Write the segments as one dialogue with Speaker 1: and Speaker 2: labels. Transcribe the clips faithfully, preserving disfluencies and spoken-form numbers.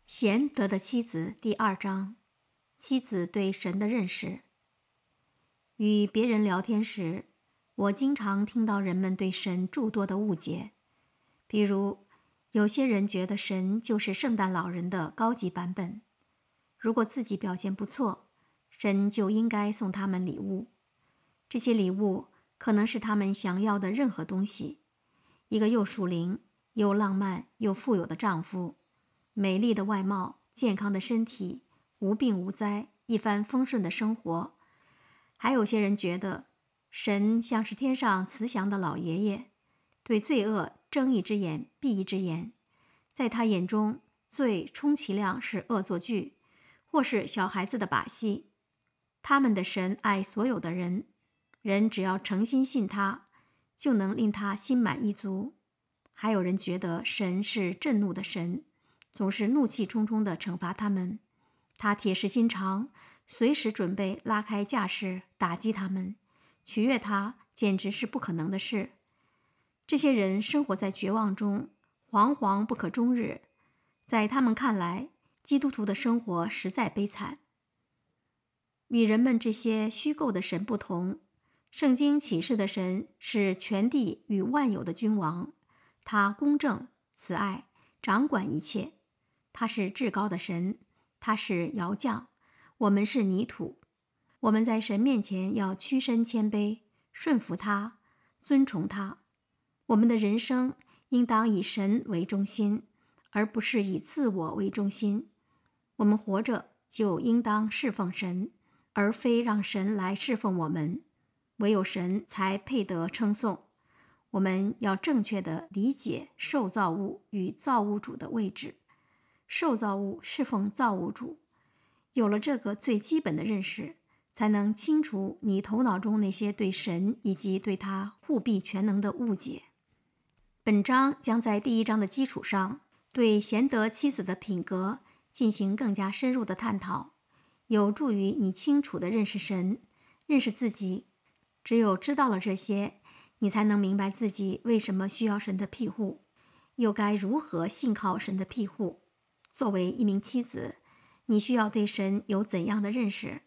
Speaker 1: 贤德的妻子第二章，妻子对神的认识。与别人聊天时，我经常听到人们对神诸多的误解。比如，有些人觉得神就是圣诞老人的高级版本，如果自己表现不错，神就应该送他们礼物。这些礼物可能是他们想要的任何东西，一个又属灵、又浪漫、又富有的丈夫，美丽的外貌，健康的身体，无病无灾，一帆风顺的生活。还有些人觉得神像是天上慈祥的老爷爷，对罪恶睁一只眼闭一只眼，在他眼中，罪充其量是恶作剧，或是小孩子的把戏。他们的神爱所有的人，人只要诚心信他，就能令他心满意足。还有人觉得神是震怒的神，总是怒气冲冲地惩罚他们，他铁石心肠，随时准备拉开架势打击他们，取悦他简直是不可能的事。这些人生活在绝望中，惶惶不可终日。在他们看来，基督徒的生活实在悲惨。与人们这些虚构的神不同，圣经启示的神是全地与万有的君王，他公正、慈爱，掌管一切。他是至高的神，他是窑匠，我们是泥土。我们在神面前要屈身谦卑，顺服他，尊崇他。我们的人生应当以神为中心，而不是以自我为中心。我们活着就应当侍奉神，而非让神来侍奉我们。唯有神才配得称颂。我们要正确地理解受造物与造物主的位置。受造物侍奉造物主，有了这个最基本的认识，才能清除你头脑中那些对神以及对他护庇全能的误解。本章将在第一章的基础上，对贤德妻子的品格进行更加深入的探讨，有助于你清楚地认识神，认识自己。只有知道了这些，你才能明白自己为什么需要神的庇护，又该如何信靠神的庇护。作为一名妻子，你需要对神有怎样的认识？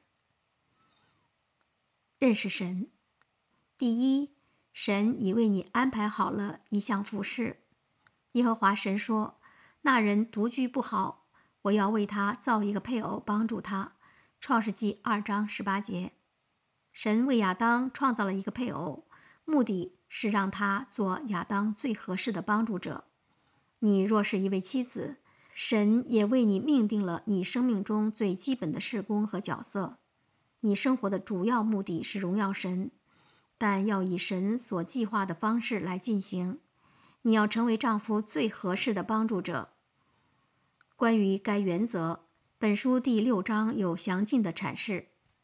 Speaker 1: 认识神。第一，神已为你安排好了一项服事。耶和华神说，那人独居不好，我要为他造一个配偶帮助他。创世纪二章十八节。神为亚当创造了一个配偶，目的是让他做亚当最合适的帮助者。你若是一位妻子，神也为你命定了你生命中最基本的事工和角色。你生活的主要目的是荣耀神，但要以神所计划的方式来进行。你要成为丈夫最合适的帮助者。关于该原则，本书第六章有详尽的阐释。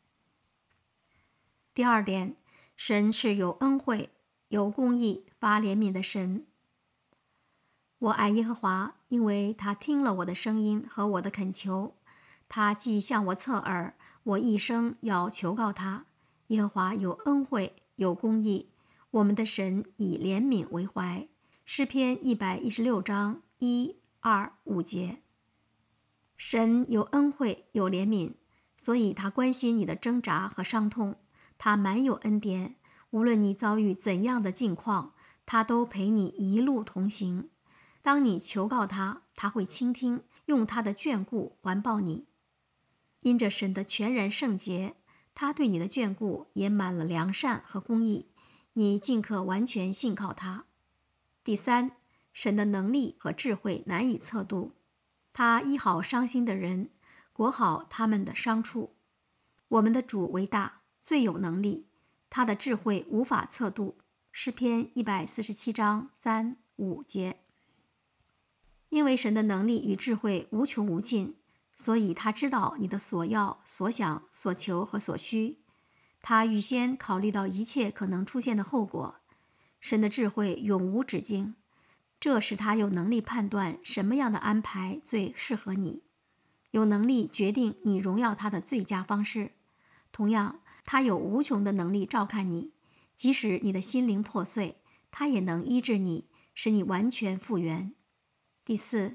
Speaker 1: 第二点，神是有恩惠、有公义、发怜悯的神。我爱耶和华，因为他听了我的声音和我的恳求。他既向我侧耳，我一生要求告他。耶和华有恩惠，有公义，我们的神以怜悯为怀。诗篇一百一十六章一、二、五节。神有恩惠，有怜悯，所以他关心你的挣扎和伤痛。他满有恩典，无论你遭遇怎样的境况，他都陪你一路同行。当你求告他，他会倾听，用他的眷顾环抱你。因着神的全然圣洁，他对你的眷顾也满了良善和公义，你尽可完全信靠他。第三，神的能力和智慧难以测度，他医好伤心的人，裹好他们的伤处。我们的主为大，最有能力，他的智慧无法测度。诗篇一百四十七章三、五节。因为神的能力与智慧无穷无尽，所以他知道你的所要、所想、所求和所需。他预先考虑到一切可能出现的后果。神的智慧永无止境，这使他有能力判断什么样的安排最适合你，有能力决定你荣耀他的最佳方式。同样，他有无穷的能力照看你，即使你的心灵破碎，他也能医治你，使你完全复原。第四，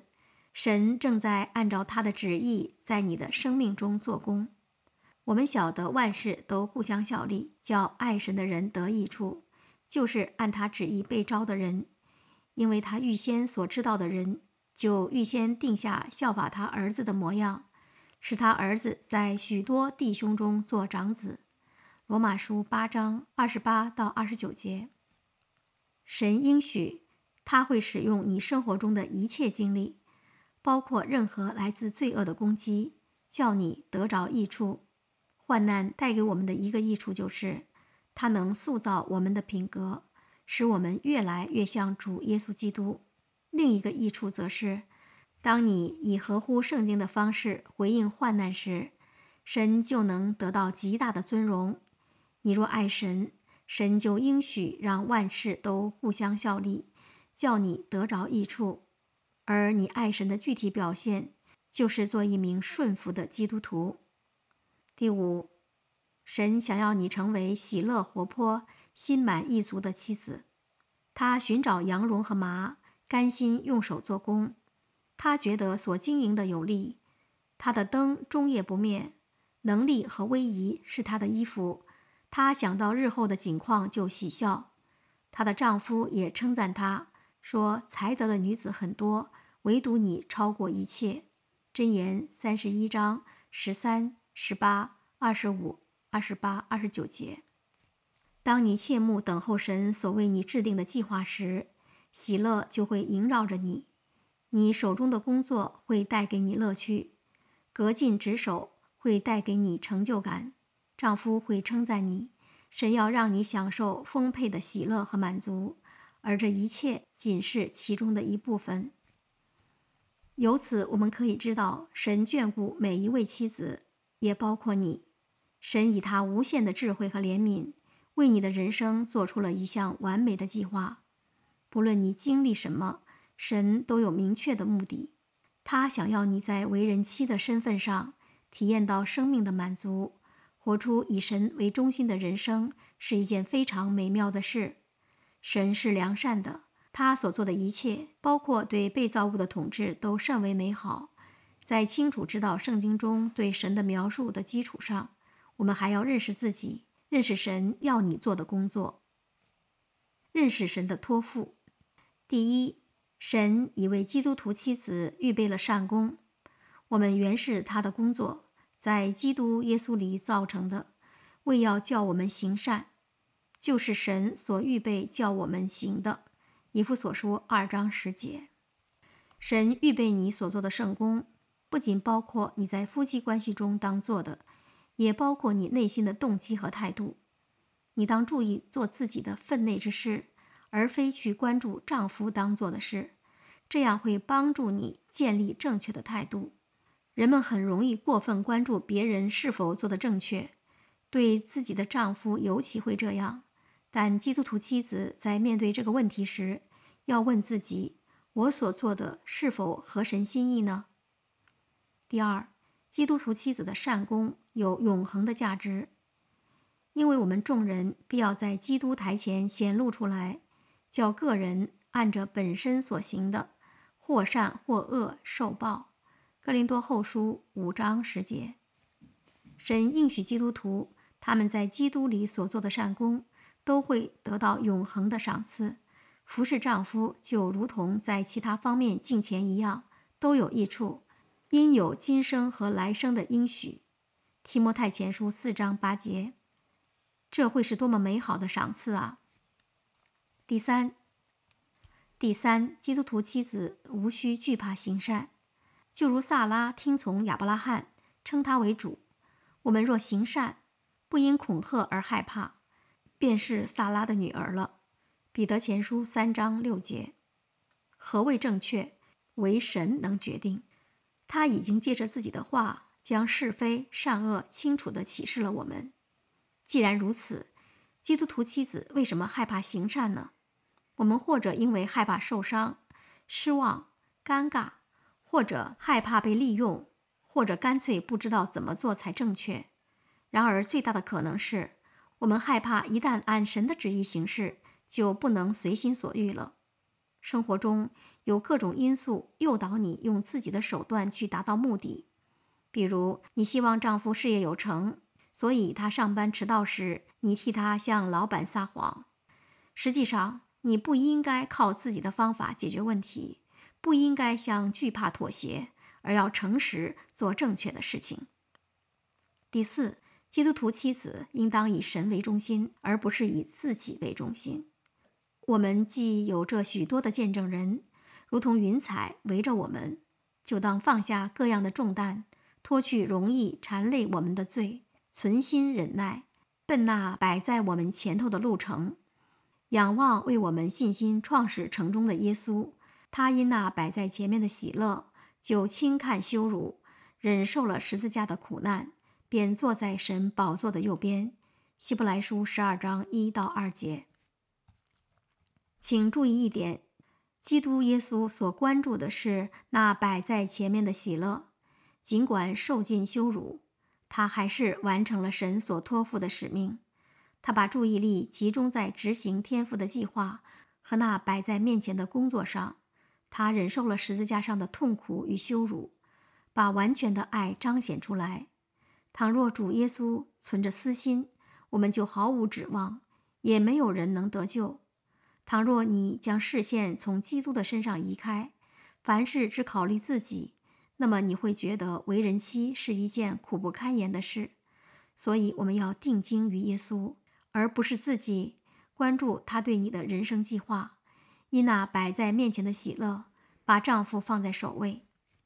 Speaker 1: 神正在按照他的旨意在你的生命中做工。我们晓得万事都互相效力，叫爱神的人得益处，就是按他旨意被召的人。因为他预先所知道的人，就预先定下效法他儿子的模样，使他儿子在许多弟兄中做长子。罗马书八章二十八到二十九节。神应许他会使用你生活中的一切经历，包括任何来自罪恶的攻击，叫你得着益处。患难带给我们的一个益处就是，它能塑造我们的品格，使我们越来越像主耶稣基督。另一个益处则是，当你以合乎圣经的方式回应患难时，神就能得到极大的尊荣。你若爱神，神就应许让万事都互相效力，叫你得着益处。而你爱神的具体表现，就是做一名顺服的基督徒。第五，神想要你成为喜乐活泼、心满意足的妻子。他寻找羊绒和麻，甘心用手做工。他觉得所经营的有利，他的灯终夜不灭，能力和威仪是他的衣服。他想到日后的景况就喜笑。她的丈夫也称赞她，说才德的女子很多，唯独你超过一切。箴言三十一章十三、十八、二十五、二十八、二十九节。当你切慕等候神所为你制定的计划时，喜乐就会萦绕着你。你手中的工作会带给你乐趣，恪尽职守会带给你成就感，丈夫会称赞你。神要让你享受丰沛的喜乐和满足，而这一切仅是其中的一部分。由此我们可以知道，神眷顾每一位妻子，也包括你。神以他无限的智慧和怜悯，为你的人生做出了一项完美的计划。不论你经历什么，神都有明确的目的。他想要你在为人妻的身份上体验到生命的满足，活出以神为中心的人生是一件非常美妙的事。神是良善的，他所做的一切，包括对被造物的统治，都甚为美好。在清楚知道圣经中对神的描述的基础上，我们还要认识自己，认识神要你做的工作，认识神的托付。第一，神已为基督徒妻子预备了善工。我们原是他的工作，在基督耶稣里造成的，为要叫我们行善，就是神所预备叫我们行的。以弗所书二章十节。神预备你所做的圣工，不仅包括你在夫妻关系中当做的，也包括你内心的动机和态度。你当注意做自己的分内之事，而非去关注丈夫当做的事，这样会帮助你建立正确的态度。人们很容易过分关注别人是否做得正确，对自己的丈夫尤其会这样。但基督徒妻子在面对这个问题时，要问自己，我所做的是否合神心意呢？第二，基督徒妻子的善功有永恒的价值，因为我们众人必要在基督台前显露出来，叫个人按着本身所行的，或善或恶受报。哥林多后书五章十节。神应许基督徒，他们在基督里所做的善功，都会得到永恒的赏赐。服侍丈夫就如同在其他方面敬虔一样，都有益处，因有今生和来生的应许。提摩太前书四章八节。这会是多么美好的赏赐啊！第三，第三，基督徒妻子无需惧怕行善，就如撒拉听从亚伯拉罕，称他为主。我们若行善，不因恐吓而害怕，便是撒拉的女儿了。彼得前书三章六节。何谓正确？唯神能决定。他已经借着自己的话，将是非善恶清楚地启示了我们。既然如此，基督徒妻子为什么害怕行善呢？我们或者因为害怕受伤、失望、尴尬，或者害怕被利用，或者干脆不知道怎么做才正确。然而最大的可能是，我们害怕一旦按神的旨意行事，就不能随心所欲了。生活中有各种因素诱导你用自己的手段去达到目的。比如，你希望丈夫事业有成，所以他上班迟到时，你替他向老板撒谎。实际上，你不应该靠自己的方法解决问题，不应该向惧怕妥协，而要诚实做正确的事情。第四，基督徒妻子应当以神为中心，而不是以自己为中心。我们既有这许多的见证人，如同云彩围着我们，就当放下各样的重担，脱去容易缠累我们的罪，存心忍耐，奔那摆在我们前头的路程，仰望为我们信心创始成终的耶稣。他因那摆在前面的喜乐，就轻看羞辱，忍受了十字架的苦难，便坐在神宝座的右边。希伯来书十二章一到二节。请注意一点，基督耶稣所关注的是那摆在前面的喜乐，尽管受尽羞辱，他还是完成了神所托付的使命。他把注意力集中在执行天父的计划和那摆在面前的工作上。他忍受了十字架上的痛苦与羞辱，把完全的爱彰显出来。倘若主耶稣存着私心，我们就毫无指望，也没有人能得救。倘若你将视线从基督的身上移开，凡事只考虑自己，那么你会觉得为人妻是一件苦不堪言的事。所以我们要定睛于耶稣，而不是自己，关注他对你的人生计划，以那摆在面前的喜乐，把丈夫放在首位。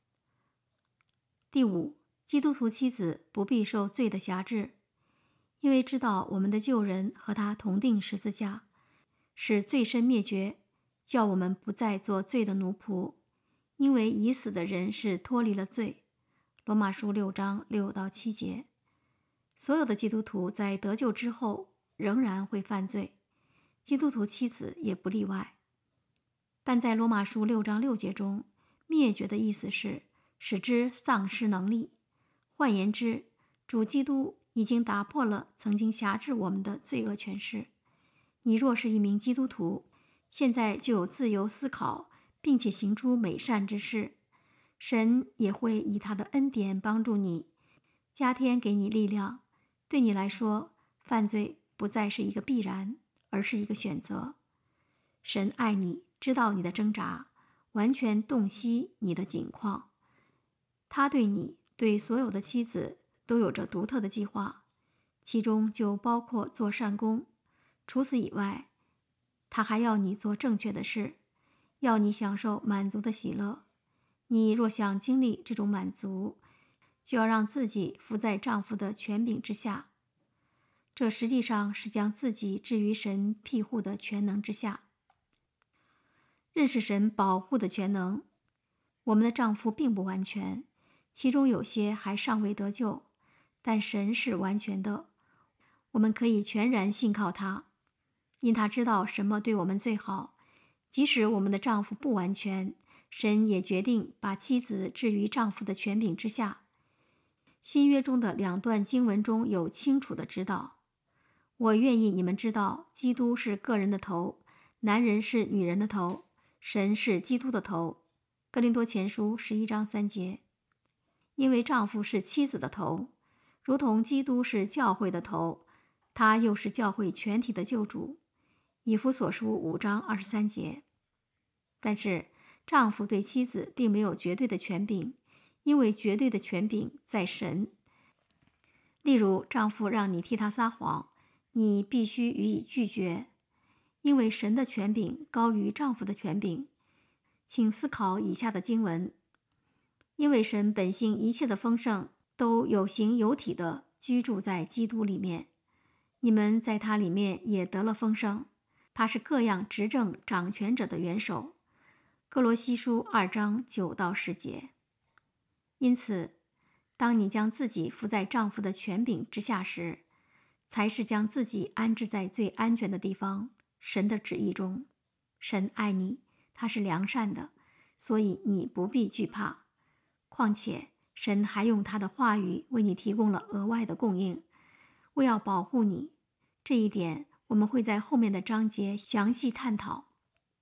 Speaker 1: 第五，基督徒妻子不必受罪的辖制，因为知道我们的旧人和他同定十字架，使罪身灭绝，叫我们不再做罪的奴仆，因为已死的人是脱离了罪。罗马书六章六到七节。所有的基督徒在得救之后仍然会犯罪，基督徒妻子也不例外。但在罗马书六章六节中，灭绝的意思是使之丧失能力。换言之，主基督已经打破了曾经辖制我们的罪恶权势。你若是一名基督徒，现在就有自由思考，并且行出美善之事。神也会以他的恩典帮助你，加添给你力量。对你来说，犯罪不再是一个必然，而是一个选择。神爱你，知道你的挣扎，完全洞悉你的境况。他对你，对所有的妻子都有着独特的计划，其中就包括做善工。除此以外，他还要你做正确的事，要你享受满足的喜乐。你若想经历这种满足，就要让自己伏在丈夫的权柄之下。这实际上是将自己置于神庇护的全能之下。认识神保护的全能。我们的丈夫并不完全，其中有些还尚未得救，但神是完全的，我们可以全然信靠他，因他知道什么对我们最好。即使我们的丈夫不完全，神也决定把妻子置于丈夫的权柄之下。新约中的两段经文中有清楚的指导。我愿意你们知道，基督是个人的头，男人是女人的头，神是基督的头。哥林多前书十一章三节。因为丈夫是妻子的头，如同基督是教会的头，他又是教会全体的救主。以弗所书五章二十三节。但是丈夫对妻子并没有绝对的权柄，因为绝对的权柄在神。例如，丈夫让你替他撒谎，你必须予以拒绝，因为神的权柄高于丈夫的权柄。请思考以下的经文：因为神本性一切的丰盛都有形有体的居住在基督里面，你们在他里面也得了丰盛。他是各样执政掌权者的元首。哥罗西书二章九到十节。因此，当你将自己伏在丈夫的权柄之下时，才是将自己安置在最安全的地方，神的旨意中。神爱你，他是良善的，所以你不必惧怕。况且，神还用他的话语为你提供了额外的供应，为要保护你。这一点我们会在后面的章节详细探讨。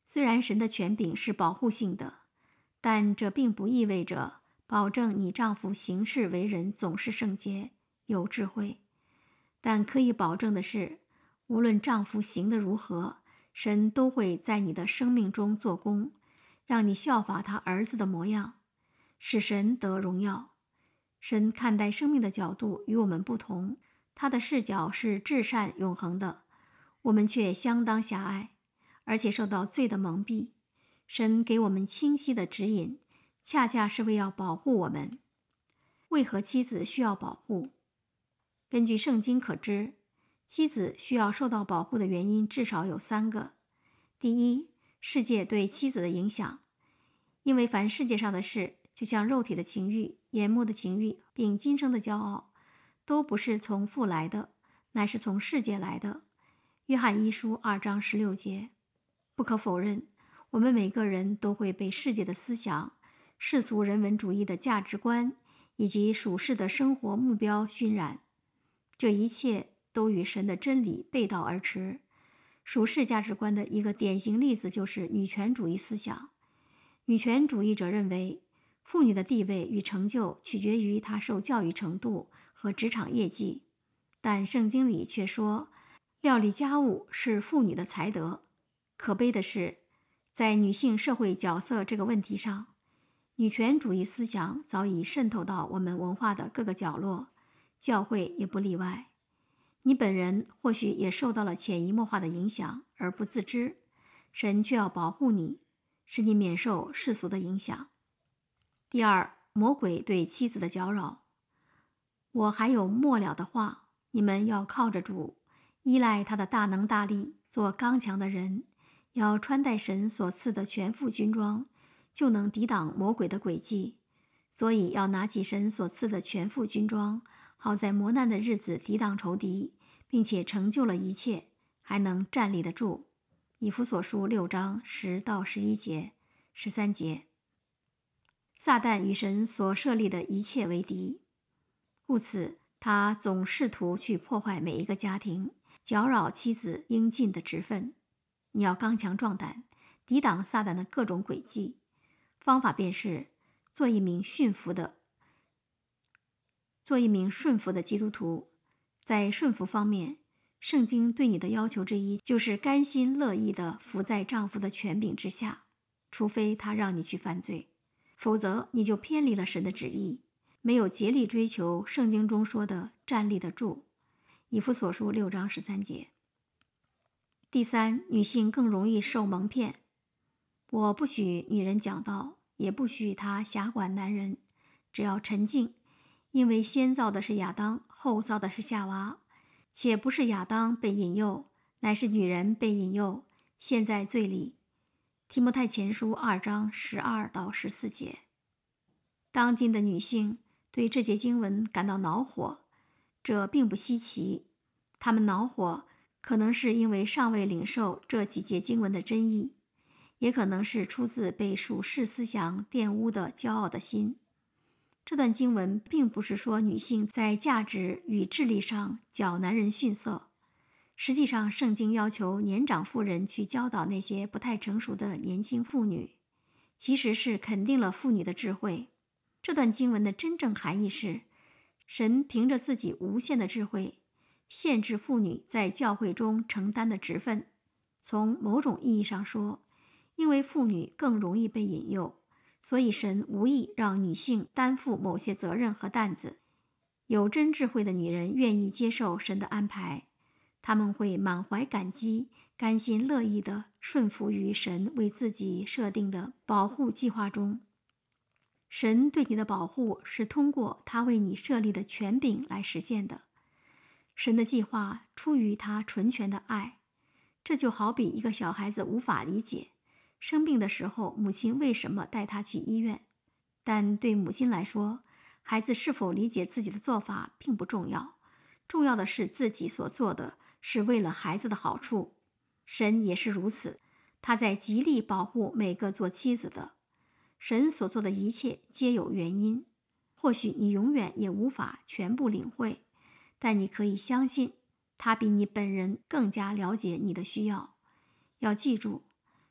Speaker 1: 虽然神的权柄是保护性的，但这并不意味着保证你丈夫行事为人总是圣洁、有智慧。但可以保证的是，无论丈夫行得如何，神都会在你的生命中做工，让你效法他儿子的模样，使神得荣耀。神看待生命的角度与我们不同，他的视角是至善永恒的，我们却相当狭隘，而且受到罪的蒙蔽。神给我们清晰的指引，恰恰是为要保护我们。为何妻子需要保护？根据圣经可知，妻子需要受到保护的原因至少有三个。第一，世界对妻子的影响，因为凡世界上的事，就像肉体的情欲、眼目的情欲，并今生的骄傲，都不是从父来的，乃是从世界来的。约翰一书二章十六节。不可否认，我们每个人都会被世界的思想、世俗人文主义的价值观以及属世的生活目标熏染，这一切都与神的真理背道而驰。属世价值观的一个典型例子就是女权主义思想。女权主义者认为，妇女的地位与成就取决于她受教育程度和职场业绩，但圣经里却说，料理家务是妇女的才德。可悲的是，在女性社会角色这个问题上，女权主义思想早已渗透到我们文化的各个角落，教会也不例外。你本人或许也受到了潜移默化的影响而不自知，神却要保护你，使你免受世俗的影响。第二，魔鬼对妻子的搅扰。我还有末了的话，你们要靠着主，依赖他的大能大力，做刚强的人，要穿戴神所赐的全副军装，就能抵挡魔鬼的诡计。所以要拿起神所赐的全副军装，好在磨难的日子抵挡仇敌，并且成就了一切，还能站立得住。以弗所书六章十到十一节、十三节。撒旦与神所设立的一切为敌，故此他总试图去破坏每一个家庭，搅扰妻子应尽的职分。你要刚强壮胆，抵挡撒旦的各种诡计。方法便是做一名驯服的做一名顺服的基督徒。在顺服方面，圣经对你的要求之一就是甘心乐意地服在丈夫的权柄之下，除非他让你去犯罪，否则你就偏离了神的旨意，没有竭力追求圣经中说的站立得住。以弗所书六章十三节。第三，女性更容易受蒙骗。我不许女人讲道，也不许她辖管男人，只要沉静，因为先造的是亚当，后造的是夏娃，且不是亚当被引诱，乃是女人被引诱，陷在罪里。提摩太前书二章十二到十四节。当今的女性对这节经文感到恼火，这并不稀奇。她们恼火可能是因为尚未领受这几节经文的真意，也可能是出自被属世思想玷污的骄傲的心。这段经文并不是说女性在价值与智力上较男人逊色，实际上圣经要求年长妇人去教导那些不太成熟的年轻妇女，其实是肯定了妇女的智慧。这段经文的真正含义是，神凭着自己无限的智慧，限制妇女在教会中承担的职分。从某种意义上说，因为妇女更容易被引诱，所以神无意让女性担负某些责任和担子。有真智慧的女人愿意接受神的安排，她们会满怀感激，甘心乐意地顺服于神为自己设定的保护计划中。神对你的保护是通过他为你设立的权柄来实现的。神的计划出于他纯全的爱，这就好比一个小孩子无法理解生病的时候母亲为什么带他去医院，但对母亲来说，孩子是否理解自己的做法并不重要，重要的是自己所做的是为了孩子的好处。神也是如此，他在极力保护每个做妻子的。神所做的一切皆有原因，或许你永远也无法全部领会，但你可以相信他比你本人更加了解你的需要。要记住，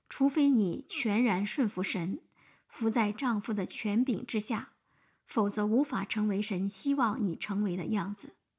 Speaker 1: 除非你全然顺服神，服在丈夫的权柄之下，否则无法成为神希望你成为的样子。